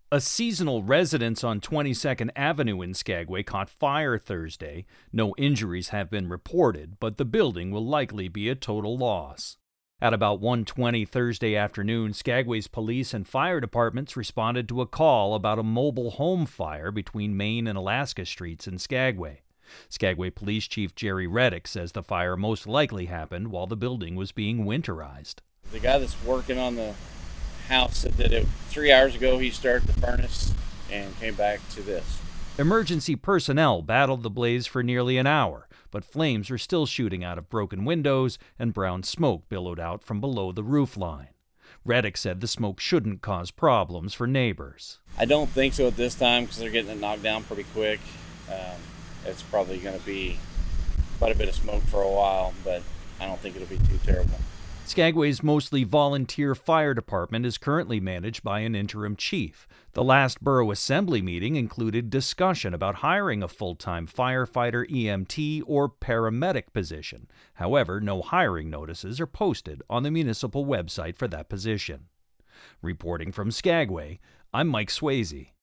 A seasonal residence on 22nd Avenue in Skagway caught fire Thursday. No injuries have been reported, but the building will likely be a total loss. At about 1:20 Thursday afternoon, Skagway's police and fire departments responded to a call about a mobile home fire between Main and Alaska Streets in Skagway. Skagway Police Chief Jerry Reddick says the fire most likely happened while the building was being winterized. The guy that's working on the house said that 3 hours ago he started the furnace and came back to this. Emergency personnel battled the blaze for nearly an hour, but flames are still shooting out of broken windows and brown smoke billowed out from below the roof line. Reddick said the smoke shouldn't cause problems for neighbors. I don't think so at this time because they're getting it knocked down pretty quick. It's probably going to be quite a bit of smoke for a while, but I don't think it'll be too terrible. Skagway's mostly volunteer fire department is currently managed by an interim chief. The last borough assembly meeting included discussion about hiring a full-time firefighter, EMT, or paramedic position. However, no hiring notices are posted on the municipal website for that position. Reporting from Skagway, I'm Mike Swayze.